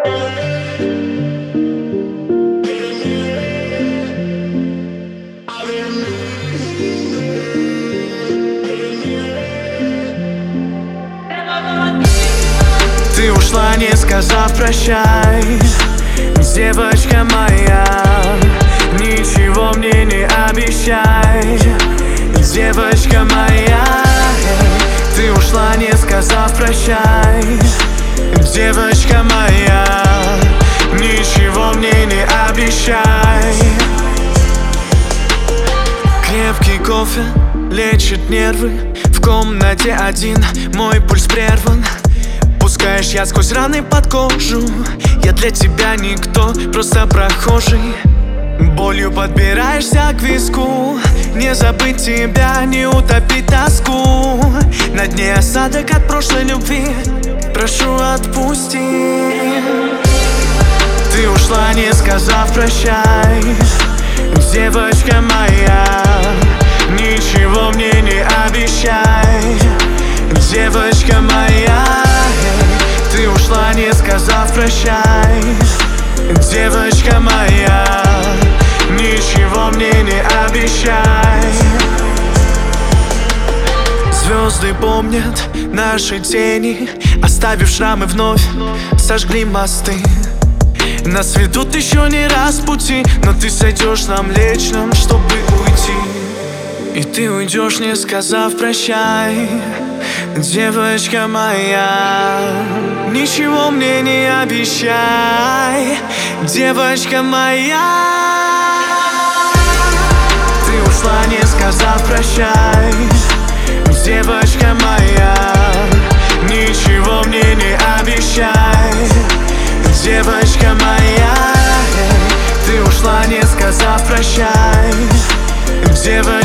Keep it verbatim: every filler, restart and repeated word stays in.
Ты ушла, не сказав прощай, девочка моя. Ничего мне не обещай, девочка моя. Ты ушла, не сказав прощай, девочка моя. Ничего мне не обещай. Крепкий кофе лечит нервы. В комнате один, мой пульс прерван. Пускаешь яд сквозь раны под кожу. Я для тебя никто, просто прохожий. Болью подбираешься к виску. Не забыть тебя, не утопить тоску. На дне осадок от прошлой любви. Прошу, отпусти. Ты ушла, не сказав прощай, девочка моя. Ничего мне не обещай, девочка моя. Ты ушла, не сказав прощай, девочка моя. Ничего мне не обещай. Звезды помнят наши тени, оставив шрамы вновь, сожгли мосты. Нас ведут еще не раз пути, но ты сойдешь на Млечном, чтобы уйти. И ты уйдешь, не сказав прощай, девочка моя. Ничего мне не обещай, девочка моя. Ты ушла, не сказав прощай, девочка моя. Ничего мне не обещай, девочка моя. Ты ушла, не сказав прощай, девочка моя.